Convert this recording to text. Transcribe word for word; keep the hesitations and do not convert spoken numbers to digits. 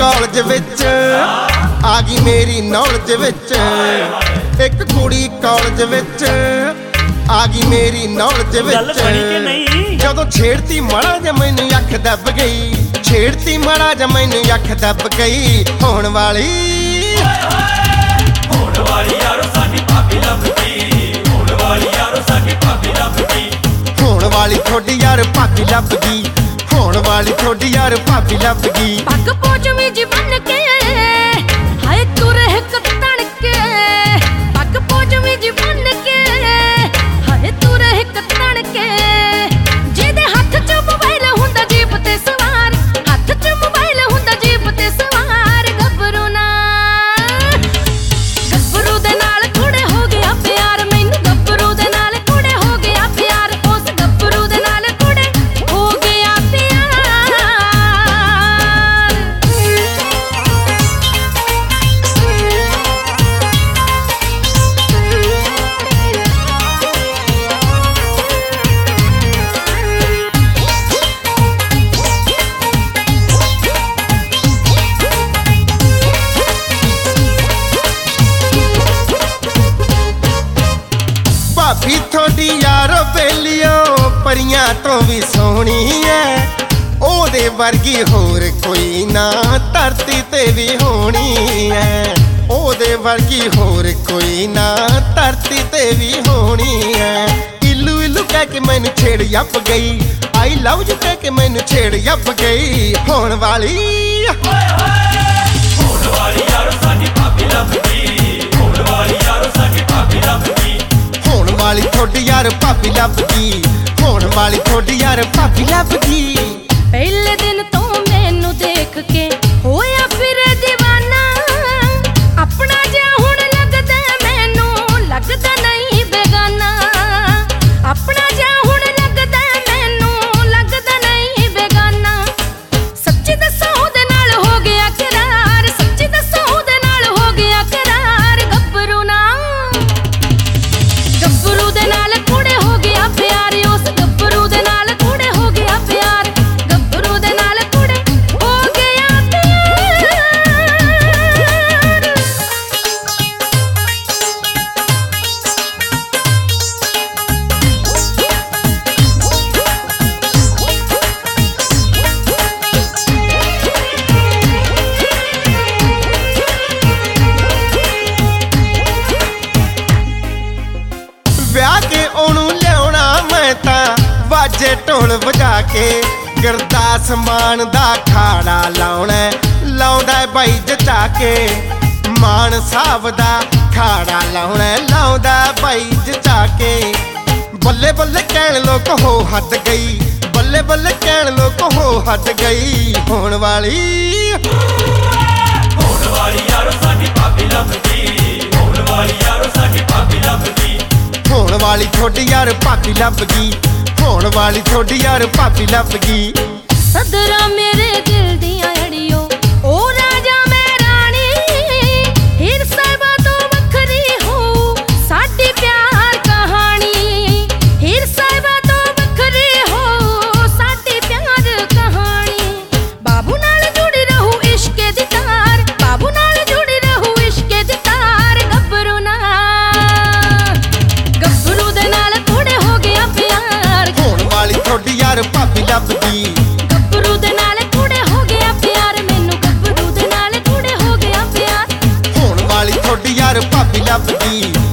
College ਵਿੱਚ ਆ ਗਈ ਮੇਰੀ ਨੌਲੇਜ ਵਿੱਚ। ਇੱਕ ਕੁੜੀ ਕਾਲਜ ਵਿੱਚ ਆ ਗਈ ਮੇਰੀ ਨੌਲੇਜ ਵਿੱਚ। ਜਦੋਂ ਛੇੜਤੀ ਮਾੜਾ ਜਿਹਾ ਮੈਨੂੰ ਅੱਖ ਦੱਬ ਗਈ, ਛੇੜਤੀ ਮਾੜਾ ਜਿਹਾ ਮੈਨੂੰ ਅੱਖ ਦੱਬ ਗਈ। ਹੋਣ ਵਾਲੀ ਹੋਣ ਵਾਲੀ ਯਾਰੋ ਸਾਡੀ ਭਾਬੀ ਲੱਭਦੀ, ਹੋਣ ਵਾਲੀ ਯਾਰੋ ਸਾਡੀ ਭਾਬੀ ਲੱਭਦੀ। ਹੋਣ ਵਾਲੀ ਥੋੜੀ ਯਾਰ ਭਾਬੀ ਲੱਭ ਗਈ, ਹੋਣ ਵਾਲੀ ਥੋੜੀ ਯਾਰ ਭਾਬੀ ਲੱਭ ਗਈ। ਪੱਗ ਪੋਚਵੀਂ ਜੀ ਬਣ ਕੇ ਹਾਏ ਤੁਰ ਇੱਕ ਤਣ ਕੇ, ਪੱਗ ਪੋਚਵੀਂ ਜੀ ਬਣ ਕੇ ਹਾਏ ਤੁਰ ਇੱਕ ਤਣ ਕੇ। ਜਿਹਦੇ ਹੱਥ 'ਚ ਮੋਬਾਈਲ ਹੁੰਦਾ ਜੀਪ ਤੇ ਸਵਾਰ, ਹੱਥ 'ਚ ਮੋਬਾਈਲ ਹੁੰਦਾ ਜੀਪ ਤੇ ਸਵਾਰ। ਗੱਭਰੂ ਨਾ ਗੱਭਰੂ ਦੇ ਨਾਲ ਕੁੜੇ ਹੋ ਗਿਆ ਪਿਆਰ, ਮੈਨੂੰ ਗੱਭਰੂ ਦੇ ਨਾਲ ਕੁੜੇ ਹੋ ਗਿਆ ਪਿਆਰ। ਉਸ ਗੱਭਰੂ ਦੇ ਨਾਲ ਕੁੜੇ ਹੋ ਗਿਆ ਪਿਆਰ। ਭਾਬੀ ਥੋੜੀ ਯਾਰੋ ਬੇਲੀਓ ਪਰੀਆਂ ਤੋਂ ਵੀ ਸੋਹਣੀ ਐ, ਉਹਦੇ ਵਰਗੀ ਹੋਰ ਕੋਈ ਨਾ ਧਰਤੀ ਤੇ ਵੀ ਹੋਣੀ ਐ। ਉਹਦੇ ਵਰਗੀ ਹੋਰ ਕੋਈ ਨਾ ਧਰਤੀ ਤੇ ਵੀ ਹੋਣੀ ਐ। ਇਲੂ ਇਲੂ ਕਹਿ ਕੇ ਮੈਨੂੰ ਛੇੜ ਜੱਪ ਗਈ, ਆਈ ਲਵ ਯੂ ਕਹਿ ਕੇ ਮੈਨੂੰ ਛੇੜ ਜੱਪ ਗਈ। ਹੋਣ ਵਾਲੀ ਹੋਣ ਵਾਲੀ ਯਾਰੋ ਸਾਡੀ ਭਾਬੀ ਲੱਭਦੀ, ਹੋਣ ਵਾਲੀ ਯਾਰੋ ਸਾਡੀ ਭਾਬੀ ਲੱਭਦੀ। ਹੋਣ ਵਾਲੀ ਥੋੜੀ ਯਾਰ ਭਾਬੀ ਲੱਭ ਗਈ, ਹੋਣ ਵਾਲੀ ਥੋੜੀ ਯਾਰ ਭਾਬੀ ਲੱਭ ਗਈ। ਪਹਿਲੇ ਦਿਨ ਤੋਂ ਮੈਨੂੰ ਦੇਖ ਕੇ ਹੋਇਆ ਫਿਰੇ دیਵਾਨਾ, ਆਪਣਾ ਜਿਹਾ ਹੁਣ ਲੱਗਦਾ ਮੈਨੂੰ, ਲੱਗਦਾ ਨਹੀਂ ਬੇਗਾਨਾ। ਆਪਣਾ ਜਿਹਾ ਹੁਣ ਲੱਗਦਾ ਮੈਨੂੰ, ਲੱਗਦਾ ਨਹੀਂ ਬੇਗਾਨਾ। ਸੱਚੀ ਦੱਸਾਂ ਉਹਦੇ ਨਾਲ ਹੋ ਗਿਆ ਕਰਾਰ, ਸੱਚੀ ਦੱਸਾਂ ਉਹਦੇ ਨਾਲ ਹੋ ਗਿਆ ਕਰਾਰ। ਗੱਭਰੂ ਨਾ ਗੱਭਰੂ ਦੇ ਨਾਲ ਕੁੜੇ ਹੋ ਗਿਆ ਪਿਆਰ, ਉਸ ਗੱਭਰੂ ਦੇ ਨਾਲ ਕੁੜੇ ਹੋ ਗਿਆ ਪਿਆਰ। ਗੱਭਰੂ ਦੇ ਨਾਲ ਕੁੜੇ ਹੋ ਗਿਆ ਪਿਆਰ। ਵਿਆਹ ਕੇ ਉਹਨੂੰ ਲਿਆਉਣਾ ਮੈਂ ਤਾਂ ਵਾਜੇ ਢੋਲ ਵਜਾ ਕੇ, ਗੁਰਦਾਸ ਮਾਨ ਦਾ ਖਾੜਾ ਲਾਉਣਾ, ਲਾਉਂਦਾ ਬਾਈ ਜਚਾ ਕੇ। ਮਾਨ ਸਾਹਿਬ ਦਾ ਖਾੜਾ ਲਾਉਣਾ, ਲਾਉਂਦਾ ਬਾਈ ਜਚਾ ਕੇ। ਬੱਲੇ ਬੱਲੇ ਕਹਿਣ ਲੋਕ ਹੋ ਹੱਦ ਗਈ, ਬੱਲੇ ਬੱਲੇ ਕਹਿਣ ਲੋਕ ਹੋ ਹੱਦ ਗਈ। ਹੋਣ ਵਾਲੀ ਹੋਣ ਵਾਲੀ ਯਾਰੋ ਸਾਡੀ ਭਾਬੀ ਲੱਭਦੀ, ਹੋਣ ਵਾਲੀ ਯਾਰੋ ਸਾਡੀ ਭਾਬੀ ਲੱਭਦੀ। ਹੋਣ ਵਾਲੀ ਥੋੜੀ ਯਾਰ ਭਾਬੀ ਲੱਭ ਗਈ, ਹੋਣ ਵਾਲੀ ਥੋੜੀ ਯਾਰ ਭਾਬੀ ਲੱਭ ਗਈ। ਸਦਰਾਂ ਮੇਰੇ ਦਿਲ ਦੀਆਂ ਅੜੀਓ ਉਹ ਰਾਜਾ ਮੈਂ ਰਾਣੀ, ਹੀਰ ਸਾਹਿਬਾਂ ਤੋਂ ਵੱਖਰੀ ਹੋ ਸਾਡੀ ਪਿਆਰ ਕਹਾਣੀ। ਹੀਰ ਸਾਹਿਬਾਂ ਤੋਂ ਵੱਖਰੀ ਹੋ ਸਾਡੀ ਪਿਆਰ ਕਹਾਣੀ। ਬਾਬੂ ਨਾਲ ਜੁੜੀ ਰਹੂ ਇਸ਼ਕੇ ਦੀ ਤਾਰ, ਬਾਬੂ ਨਾਲ ਜੁੜੀ ਰਹੂ ਇਸ਼ਕੇ ਦੀ ਤਾਰ। ਗੱਭਰੂ ਨਾ ਗੱਭਰੂ ਦੇ ਨਾਲ ਕੁੜੇ ਹੋ ਗਿਆ ਪਿਆਰ। ਹੋਣ ਵਾਲੀ ਥੋੜੀ ਯਾਰ ਭਾਬੀ ਲੱਭ ਗਈ, ਗੱਭਰੂ ਦੇ ਨਾਲ ਕੁੜੇ ਹੋ ਗਿਆ ਪਿਆਰ, ਮੈਨੂੰ ਗੱਭਰੂ ਦੇ ਨਾਲ ਕੁੜੇ ਹੋ ਗਿਆ ਪਿਆਰ। ਹੋਣ ਵਾਲੀ ਥੋੜੀ ਯਾਰ ਭਾਬੀ ਲੱਭ ਗਈ।